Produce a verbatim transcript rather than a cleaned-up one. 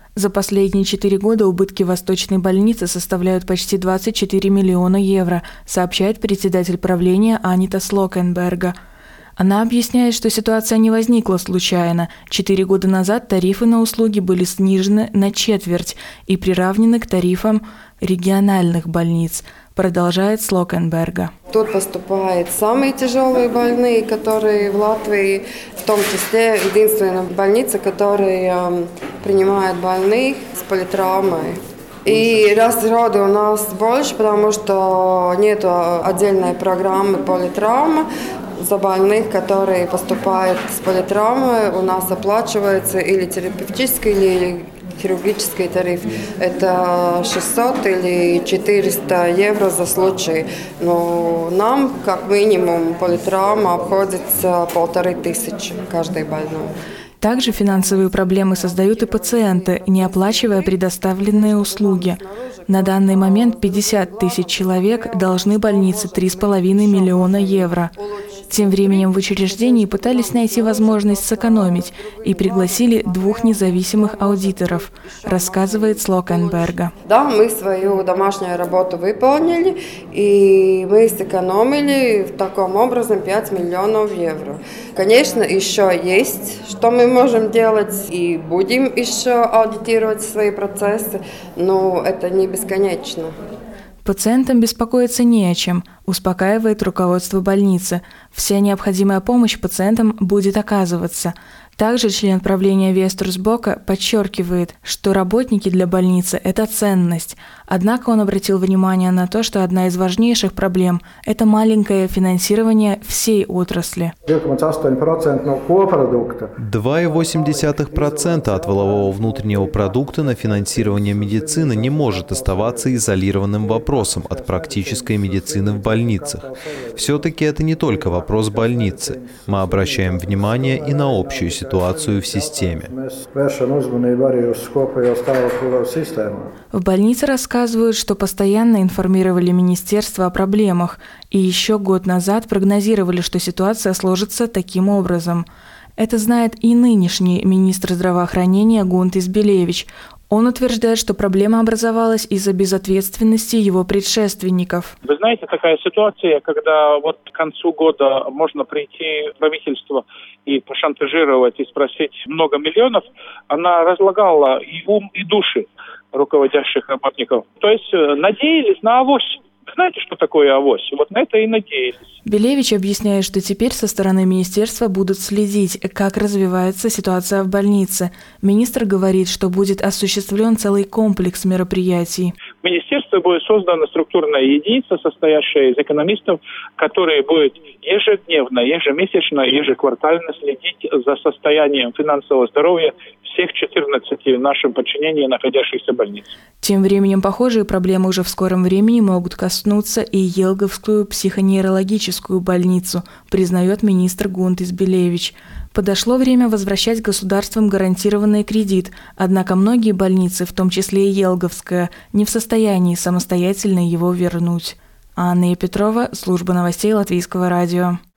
За последние четыре года убытки Восточной больницы составляют почти двадцать четыре миллиона евро, сообщает председатель правления Анита Слокенберга. Она объясняет, что ситуация не возникла случайно. Четыре года назад тарифы на услуги были снижены на четверть и приравнены к тарифам региональных больниц, продолжает Слокенберга. Тут поступают самые тяжелые больные, которые в Латвии, в том числе единственная больница, которая принимает больных с политравмой. И расходы у нас больше, потому что нет отдельной программы политравмы. За больных, которые поступают с политравмой, у нас оплачивается или терапевтический, или хирургический тариф. Это шестьсот или четыреста евро за случай. Но нам, как минимум, политравма обходится полторы тысячи каждый больной. Также финансовые проблемы создают и пациенты, не оплачивая предоставленные услуги. На данный момент пятьдесят тысяч человек должны больнице три с половиной миллиона евро. Тем временем в учреждении пытались найти возможность сэкономить и пригласили двух независимых аудиторов, рассказывает Слокенберга. Да, мы свою домашнюю работу выполнили, и мы сэкономили в таком образом пять миллионов евро. Конечно, еще есть, что мы можем делать, и будем еще аудитировать свои процессы, но это не бесконечно. Пациентам беспокоиться не о чем, успокаивает руководство больницы. Вся необходимая помощь пациентам будет оказываться. Также член правления Вестерсбока подчеркивает, что работники для больницы – это ценность. Однако он обратил внимание на то, что одна из важнейших проблем – это маленькое финансирование всей отрасли. два и восемь десятых процента от валового внутреннего продукта на финансирование медицины не может оставаться изолированным вопросом от практической медицины в больницах. Все-таки это не только вопрос больницы. Мы обращаем внимание и на общую ситуацию. ситуацию в системе. В больнице рассказывают, что постоянно информировали министерство о проблемах и еще год назад прогнозировали, что ситуация сложится таким образом. Это знает и нынешний министр здравоохранения Гунтис Билевич. Он утверждает, что проблема образовалась из-за безответственности его предшественников. Вы знаете, такая ситуация, когда вот к концу года можно прийти в правительство и пошантажировать, и спросить много миллионов, она разлагала и ум, и души руководящих работников. То есть надеялись на авось. Знаете, что такое авось? Вот на это и надеялись. Билевич объясняет, что теперь со стороны министерства будут следить, как развивается ситуация в больнице. Министр говорит, что будет осуществлен целый комплекс мероприятий. В министерстве будет создана структурная единица, состоящая из экономистов, которые будут ежедневно, ежемесячно, ежеквартально следить за состоянием финансового здоровья всех четырнадцати в нашем подчинении находящихся больниц. Тем временем похожие проблемы уже в скором времени могут коснуться и Елговскую психоневрологическую больницу, признает министр Гунтис Билевич. Подошло время возвращать государством гарантированный кредит, однако многие больницы, в том числе и Елговская, не в состоянии самостоятельно его вернуть. Анна Петрова, служба новостей Латвийского радио.